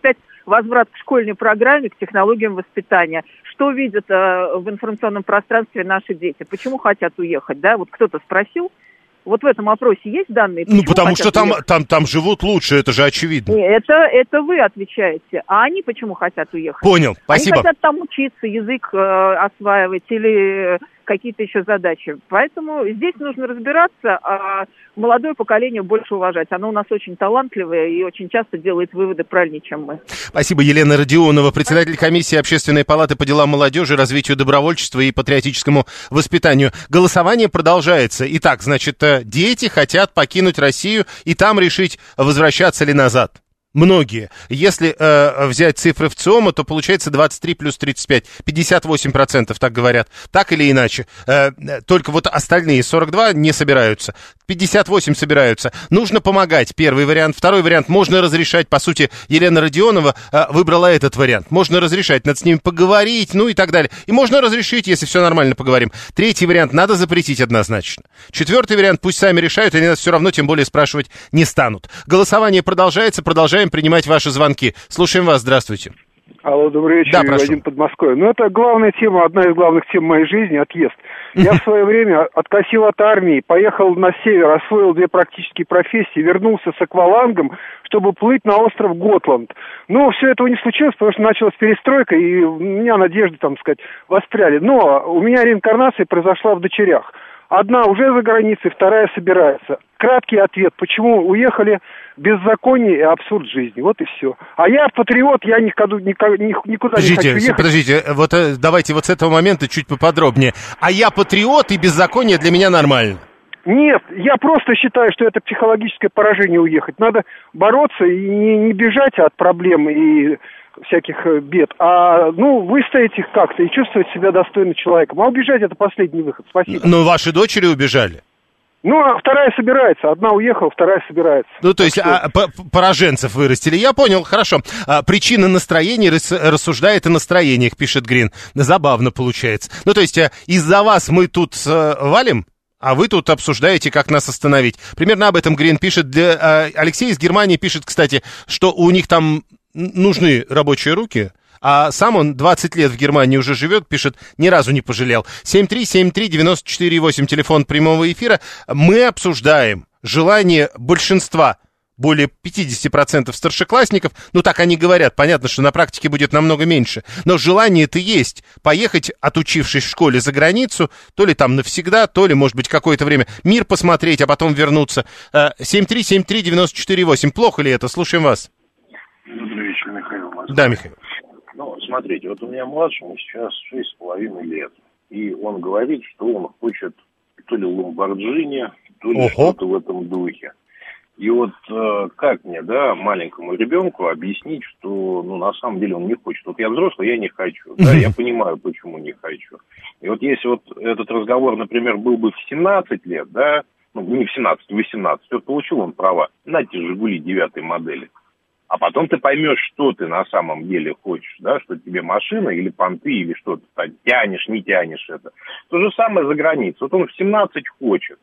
возврат к школьной программе, к технологиям воспитания. Что видят э, в информационном пространстве наши дети? Почему хотят уехать, да? Вот кто-то спросил. Вот в этом опросе есть данные? Ну, потому что там, там, там живут лучше, это же очевидно. Это, это вы отвечаете. А они почему хотят уехать? Понял, спасибо. Они хотят там учиться, язык э, осваивать или какие-то еще задачи. Поэтому здесь нужно разбираться, а молодое поколение больше уважать. Оно у нас очень талантливое и очень часто делает выводы правильнее, чем мы. Спасибо. Елена Родионова, председатель комиссии Общественной палаты по делам молодежи, развитию добровольчества и патриотическому воспитанию. Голосование продолжается. Итак, значит, дети хотят покинуть Россию и там решить, возвращаться ли назад. Многие. Если э, взять цифры в ЦИОМа, то получается двадцать три плюс тридцать пять, пятьдесят восемь процентов, так говорят. Так или иначе. Э, только вот остальные сорок два не собираются. пятьдесят восемь собираются. Нужно помогать. Первый вариант. Второй вариант. Можно разрешать. По сути, Елена Родионова э, выбрала этот вариант. Можно разрешать. Надо с ними поговорить, ну и так далее. И можно разрешить, если все нормально поговорим. Третий вариант. Надо запретить однозначно. Четвертый вариант. Пусть сами решают, они нас все равно тем более спрашивать не станут. Голосование продолжается. Продолжаем принимать ваши звонки. Слушаем вас. Здравствуйте. Алло, добрый вечер. Да, прошу. Вадим, Подмосковье. Ну, это главная тема, одна из главных тем моей жизни — отъезд. Я в свое время откосил от армии, поехал на север, освоил две практические профессии, вернулся с аквалангом, чтобы плыть на остров Готланд. Но все этого не случилось, потому что началась перестройка, и у меня надежды, там сказать, воспряли. Но у меня реинкарнация произошла в дочерях. Одна уже за границей, вторая собирается. Краткий ответ, почему уехали: беззаконие и абсурд жизни. Вот и все. А я патриот, я никуда, никуда, никуда подождите, не хочу ехать. Подождите, вот давайте вот с этого момента чуть поподробнее. А я патриот, и беззаконие для меня нормально? Нет, я просто считаю, что это психологическое поражение уехать. Надо бороться и не, не бежать от проблем и всяких бед, а, ну, выстоять их как-то и чувствовать себя достойным человеком. А убежать — это последний выход. Спасибо. Но ваши дочери убежали? Ну, а вторая собирается. Одна уехала, вторая собирается. Ну, то есть а, пораженцев вырастили. Я понял, хорошо. А, причина настроений рас, рассуждает о настроениях, пишет Грин. Забавно получается. Ну, то есть а, из-за вас мы тут а, валим? А вы тут обсуждаете, как нас остановить. Примерно об этом Грин пишет. Для, а, Алексей из Германии пишет, кстати, что у них там нужны рабочие руки, а сам он двадцать лет в Германии уже живет, пишет, ни разу не пожалел. семь три семь три девять четыре восемь, телефон прямого эфира. Мы обсуждаем желание большинства, более пятьдесят процентов старшеклассников, ну так они говорят, понятно, что на практике будет намного меньше, но желание-то есть, поехать, отучившись в школе за границу, то ли там навсегда, то ли, может быть, какое-то время мир посмотреть, а потом вернуться. семь три семь три девять четыре восемь, плохо ли это? Слушаем вас. Добрый вечер, Михаил. Москва. Да, Михаил. Ну, смотрите, вот у меня младшему сейчас шесть с половиной лет, и он говорит, что он хочет то ли Ламборджини, то ли Ого. что-то в этом духе. И вот э, как мне, да, маленькому ребенку объяснить, что, ну, на самом деле он не хочет. Вот я взрослый, я не хочу, да, я понимаю, почему не хочу. И вот если вот этот разговор, например, был бы в семнадцать лет, да, ну, не в семнадцать, в восемнадцать, вот получил он права, нате «Жигули» девятой модели. А потом ты поймешь, что ты на самом деле хочешь, да, что тебе машина или понты, или что-то тянешь, не тянешь это. То же самое за границей. Вот он в семнадцать хочет,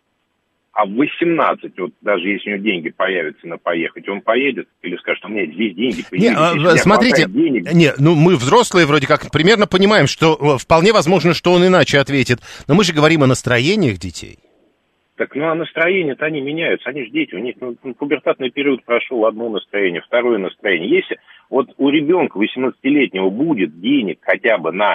а в восемнадцать, вот даже если у него деньги появятся на поехать, он поедет или скажет, у меня здесь деньги появились. Не, а, смотрите, не, ну мы взрослые вроде как примерно понимаем, что вполне возможно, что он иначе ответит. Но мы же говорим о настроениях детей. Так, ну, а настроения-то они меняются, они же дети, у них ну, пубертатный период прошел, одно настроение, второе настроение. Если вот у ребенка восемнадцатилетнего будет денег хотя бы на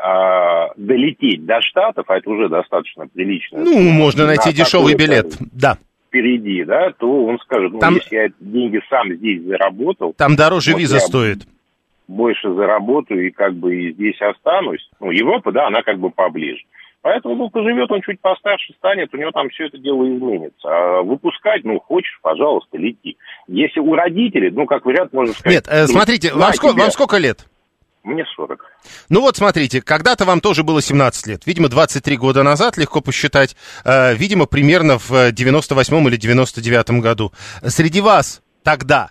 э, долететь до Штатов, а это уже достаточно прилично. Ну, можно найти дешевый билет, да. Впереди, да, то он скажет, ну, там, если я деньги сам здесь заработал... Там дороже вот виза стоит. Больше заработаю и как бы и здесь останусь. Ну, Европа, да, она как бы поближе. Поэтому, ну, поживет, он чуть постарше станет, у него там все это дело изменится. А выпускать, ну, хочешь, пожалуйста, лети. Если у родителей, ну, как вариант, можно сказать... Нет, э, смотрите, ну, вам, сколько, вам сколько лет? Мне сорок. Ну вот, смотрите, когда-то вам тоже было семнадцать лет. Видимо, двадцать три года назад, легко посчитать. Э, видимо, примерно в девяносто восьмом или девяносто девятом году. Среди вас тогда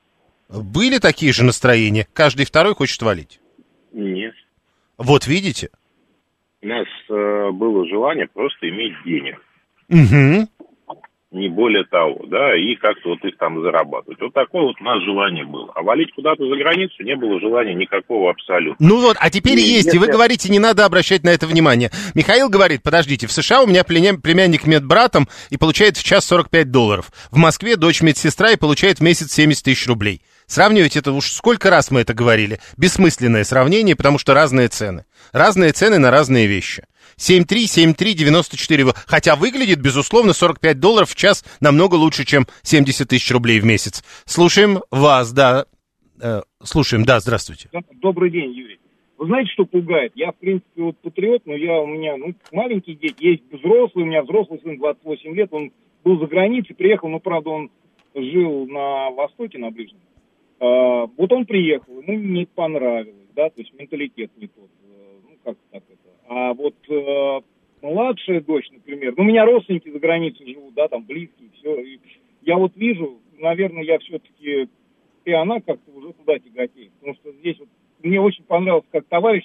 были такие же настроения? Каждый второй хочет валить? Нет. Вот видите? У нас э, было желание просто иметь денег. Угу. не более того, да, и как-то вот их там зарабатывать. Вот такое вот у нас желание было. А валить куда-то за границу не было желания никакого абсолютно. Ну вот, а теперь и есть, если... и вы говорите, не надо обращать на это внимание. Михаил говорит, подождите, в США у меня племянник медбратом и получает в час сорок пять долларов. В Москве дочь медсестра и получает в месяц семьдесят тысяч рублей. Сравнивать это уж сколько раз мы это говорили. Бессмысленное сравнение, потому что разные цены. Разные цены на разные вещи. семь три семь три девяносто четыре. Хотя выглядит, безусловно, сорок пять долларов в час намного лучше, чем семьдесят тысяч рублей в месяц. Слушаем вас, да. Э, слушаем, да, здравствуйте. Добрый день, Юрий. Вы знаете, что пугает? Я, в принципе, вот патриот, но я у меня, ну, маленькие дети, есть взрослый, у меня взрослый сын, двадцать восемь лет, он был за границей, приехал, но, правда, он жил на Востоке, на Ближнем. А, вот он приехал, ему не понравилось, да, то есть менталитет не тот, ну, как так это. А вот э, младшая дочь, например, ну, у меня родственники за границей живут, да, там, близкие, все, и я вот вижу, наверное, я все-таки, и она как-то уже туда тяготеет, потому что здесь вот мне очень понравилось, как товарищ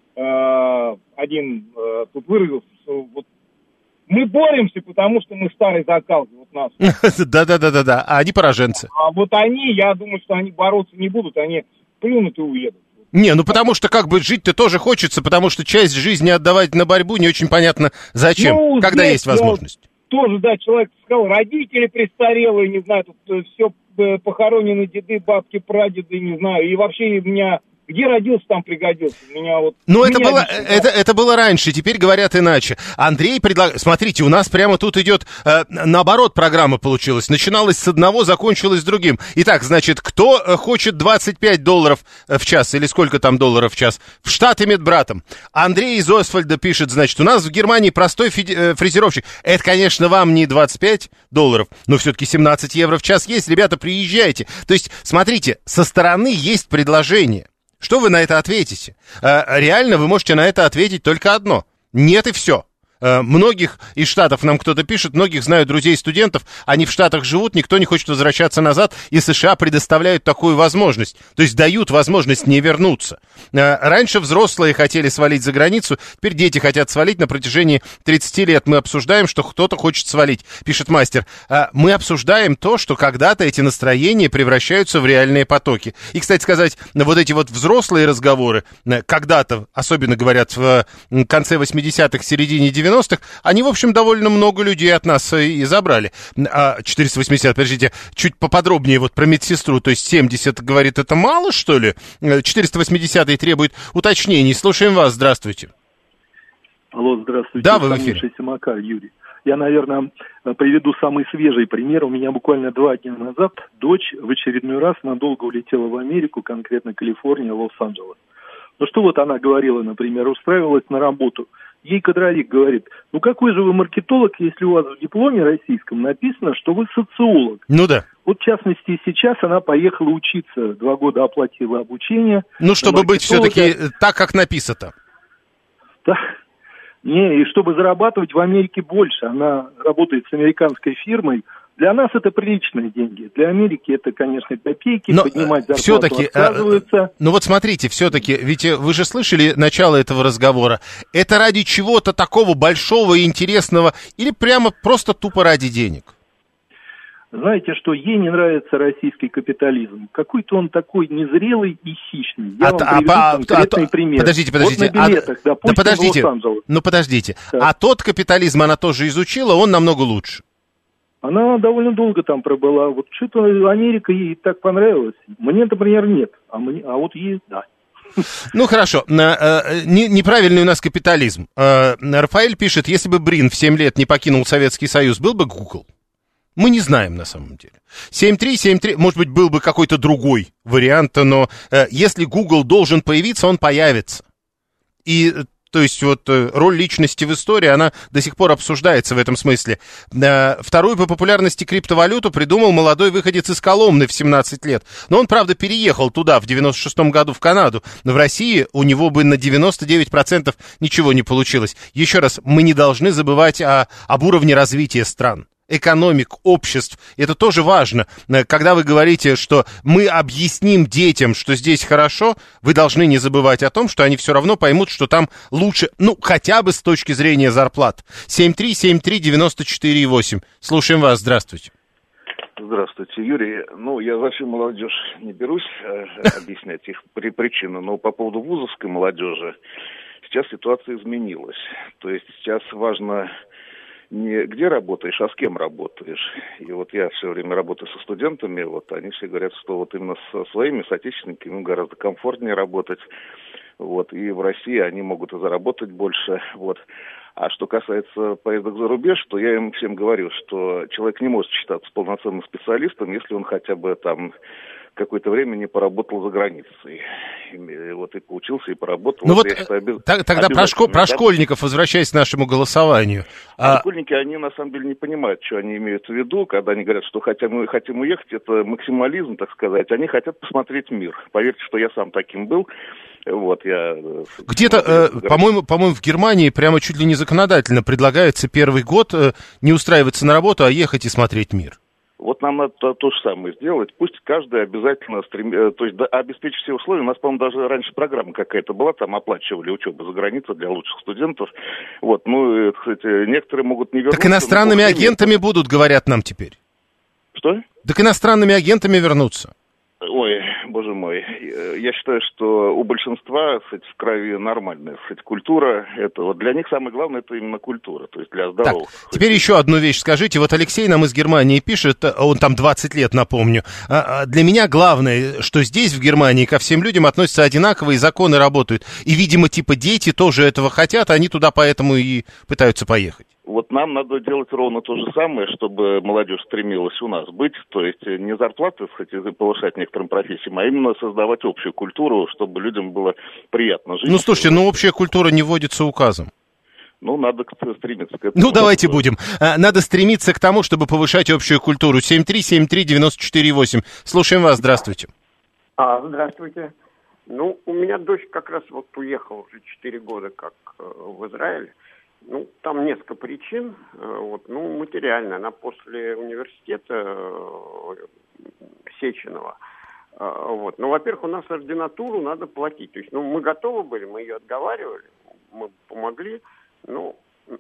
э, один э, тут выразился, что вот мы боремся, потому что мы старые закалки, вот нас. Да-да-да-да-да, а они пораженцы. А вот они, я думаю, что они бороться не будут, они плюнут и уедут. Не, ну потому что как бы жить-то тоже хочется, потому что часть жизни отдавать на борьбу не очень понятно зачем, ну, когда здесь, есть возможность. Тоже, да, человек сказал, родители престарелые, не знаю, тут все похоронены, деды, бабки, прадеды, не знаю, и вообще у меня... Где родился, там пригодился. Меня вот... Ну, это было, это, это было раньше, теперь говорят иначе. Андрей предлагает... Смотрите, у нас прямо тут идет, э, наоборот, программа получилась. Начиналась с одного, закончилась с другим. Итак, значит, кто хочет двадцать пять долларов в час, или сколько там долларов в час, в Штаты медбратом? Андрей из Освальда пишет, значит, у нас в Германии простой фиди- э, фрезеровщик. Это, конечно, вам не двадцать пять долларов, но все-таки семнадцать евро в час есть. Ребята, приезжайте. То есть, смотрите, со стороны есть предложение. Что вы на это ответите? Реально вы можете на это ответить только одно. Нет и все. Многих из Штатов нам кто-то пишет, многих знаю друзей студентов, они в Штатах живут, никто не хочет возвращаться назад, и США предоставляют такую возможность, то есть дают возможность не вернуться. Раньше взрослые хотели свалить за границу, теперь дети хотят свалить. На протяжении тридцати лет мы обсуждаем, что кто-то хочет свалить, пишет мастер. Мы обсуждаем то, что когда-то эти настроения превращаются в реальные потоки. И, кстати сказать, вот эти вот взрослые разговоры, когда-то, особенно говорят в конце восьмидесятых, середине девяностых, они, в общем, довольно много людей от нас и забрали. А четыреста восемьдесят, подождите, чуть поподробнее вот про медсестру, то есть семьдесят, говорит, это мало, что ли? четыреста восемьдесят требует уточнений. Слушаем вас, здравствуйте. Алло, здравствуйте. Да, вы в эфире. Макар, Юрий. Я, наверное, приведу самый свежий пример. У меня буквально два дня назад дочь в очередной раз надолго улетела в Америку, конкретно Калифорния, Лос-Анджелес. Ну что вот она говорила, например, устраивалась на работу. Ей кадровик говорит, ну какой же вы маркетолог, если у вас в дипломе российском написано, что вы социолог. Ну да. Вот в частности сейчас она поехала учиться, два года оплатила обучение. Ну чтобы быть все-таки так, как написано. Да. Не, и чтобы зарабатывать в Америке больше. Она работает с американской фирмой. Для нас это приличные деньги. Для Америки это, конечно, копейки. Но поднимать зарплату все-таки, отказываются. Ну вот смотрите, все-таки, ведь вы же слышали начало этого разговора. Это ради чего-то такого большого и интересного или прямо просто тупо ради денег? Знаете, что ей не нравится российский капитализм. Какой-то он такой незрелый и хищный. Я а, вам приведу а, конкретный а, пример. Подождите, подождите. Вот на билетах, а, допустим, да подождите, в Лос-Анджелес. Ну подождите. Так. А тот капитализм она тоже изучила, он намного лучше. Она довольно долго там пробыла. Вот что-то Америка ей так понравилась. Мне, например, нет. А, мне, а вот ей, да. Ну, хорошо. Неправильный у нас капитализм. Рафаэль пишет, если бы Брин в семь лет не покинул Советский Союз, был бы Google? Мы не знаем, на самом деле. семь три семь три, может быть, был бы какой-то другой вариант, но если Google должен появиться, он появится. И... То есть вот роль личности в истории, она до сих пор обсуждается в этом смысле. Вторую по популярности криптовалюту придумал молодой выходец из Коломны в семнадцать лет. Но он, правда, переехал туда в девяносто шестом году в Канаду. Но в России у него бы на девяносто девять процентов ничего не получилось. Еще раз, мы не должны забывать о, об уровне развития стран. экономик, обществ. Это тоже важно. Когда вы говорите, что мы объясним детям, что здесь хорошо, вы должны не забывать о том, что они все равно поймут, что там лучше, ну, хотя бы с точки зрения зарплат. семь три семь три девяносто четыре восемь. Слушаем вас. Здравствуйте. Здравствуйте, Юрий. Ну, я за всю молодежь не берусь э, объяснять их при причины, но по поводу вузовской молодежи сейчас ситуация изменилась. То есть сейчас важно не где работаешь, а с кем работаешь. И вот я все время работаю со студентами, вот они все говорят, что вот именно со своими соотечественниками гораздо комфортнее работать. Вот, и в России они могут и заработать больше. Вот. А что касается поездок за рубеж, то я им всем говорю, что человек не может считаться полноценным специалистом, если он хотя бы там какое-то время не поработал за границей. И, вот и поучился, и поработал. Ну вот, вот я считаю, без... тогда про, шко... про школьников, возвращаясь к нашему голосованию. А... Школьники, они на самом деле не понимают, что они имеют в виду, когда они говорят, что хотя мы хотим уехать, это максимализм, так сказать. Они хотят посмотреть мир. Поверьте, что я сам таким был. Вот, я... Где-то, э, по-моему, по-моему, в Германии прямо чуть ли не законодательно предлагается первый год э, не устраиваться на работу, а ехать и смотреть мир. Вот нам надо то, то же самое сделать. Пусть каждый обязательно стрем... то есть да, обеспечить все условия. У нас, по-моему, даже раньше программа какая-то была, там оплачивали учебу за границей для лучших студентов. Вот, ну, кстати, некоторые могут не вернуться. Так иностранными агентами будут, говорят нам теперь. Что? Так иностранными агентами вернутся. Ой, боже мой, я считаю, что у большинства, кстати, в крови нормальная, кстати, культура, это вот для них самое главное, это именно культура, то есть для здоровых. Так, теперь еще одну вещь скажите, вот Алексей нам из Германии пишет, он там двадцать лет, напомню, для меня главное, что здесь, в Германии, ко всем людям относятся одинаково, и законы работают, и, видимо, типа дети тоже этого хотят, они туда поэтому и пытаются поехать. Вот нам надо делать ровно то же самое, чтобы молодежь стремилась у нас быть, то есть не зарплаты, кстати, повышать некоторым профессиям, а именно создавать общую культуру, чтобы людям было приятно жить. Ну, слушайте, ну общая культура не вводится указом. Ну, надо стремиться к этому. Ну, давайте будем. Надо стремиться к тому, чтобы повышать общую культуру. семь три семь три девяносто четыре восемь. Слушаем вас, здравствуйте. А, здравствуйте. Ну, у меня дочь как раз вот уехала уже четыре года как э, в Израиль. Ну, там несколько причин. Вот, ну, материально. Она после университета Сеченова. Вот. Ну, во-первых, у нас ординатуру надо платить. То есть, ну, мы готовы были, мы ее отговаривали, мы помогли. Ну,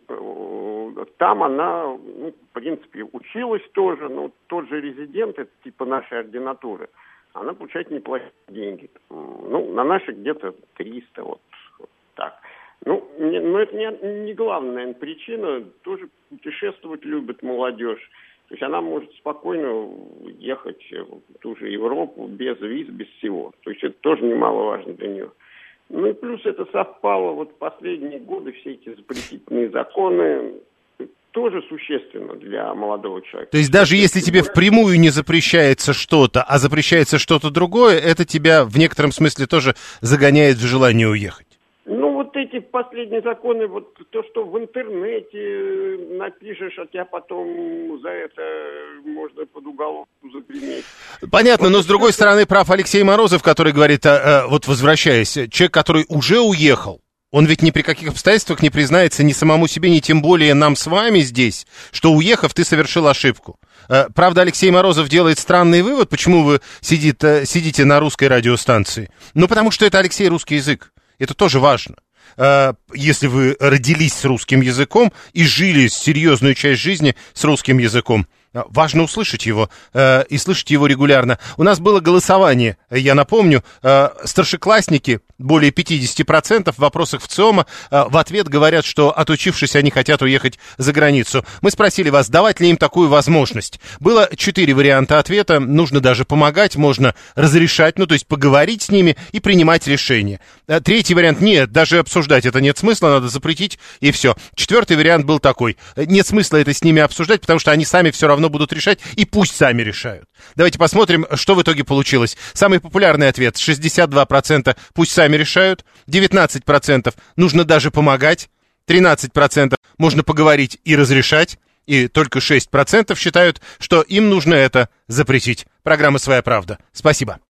там она, ну, в принципе, училась тоже. Ну, тот же резидент, это типа нашей ординатуры, она получает неплохие деньги. Ну, на наши где-то триста, вот, вот так. Ну, не, но это не, не главная, наверное, причина. Тоже путешествовать любит молодежь. То есть она может спокойно ехать в ту же Европу без виз, без всего. То есть это тоже немаловажно для нее. Ну и плюс это совпало вот в последние годы, все эти запретительные законы, тоже существенно для молодого человека. То есть даже если тебе впрямую не запрещается что-то, а запрещается что-то другое, это тебя в некотором смысле тоже загоняет в желание уехать? Ну, вот эти последние законы, вот то, что в интернете напишешь, а тебя потом за это можно под уголовку загреметь. Понятно, но с другой стороны прав Алексей Морозов, который говорит, вот возвращаясь, человек, который уже уехал, он ведь ни при каких обстоятельствах не признается ни самому себе, ни тем более нам с вами здесь, что уехав, ты совершил ошибку. Правда, Алексей Морозов делает странный вывод, почему вы сидит, сидите на русской радиостанции. Ну, потому что это, Алексей, русский язык. Это тоже важно. Если вы родились с русским языком и жили серьезную часть жизни с русским языком, важно услышать его и слышать его регулярно. У нас было голосование, я напомню, старшеклассники, более пятьдесят процентов в вопросах ВЦИОМа в ответ говорят, что отучившись, они хотят уехать за границу. Мы спросили вас, давать ли им такую возможность. Было четыре варианта ответа. Нужно даже помогать, можно разрешать, ну то есть поговорить с ними и принимать решения. Третий вариант, нет, даже обсуждать это нет смысла, надо запретить и все. Четвертый вариант был такой, нет смысла это с ними обсуждать, потому что они сами все равно будут решать, и пусть сами решают. Давайте посмотрим, что в итоге получилось. Самый популярный ответ, шестьдесят два процента пусть сами решают, девятнадцать процентов нужно даже помогать, тринадцать процентов можно поговорить и разрешать, и только шесть процентов считают, что им нужно это запретить. Программа «Своя правда». Спасибо.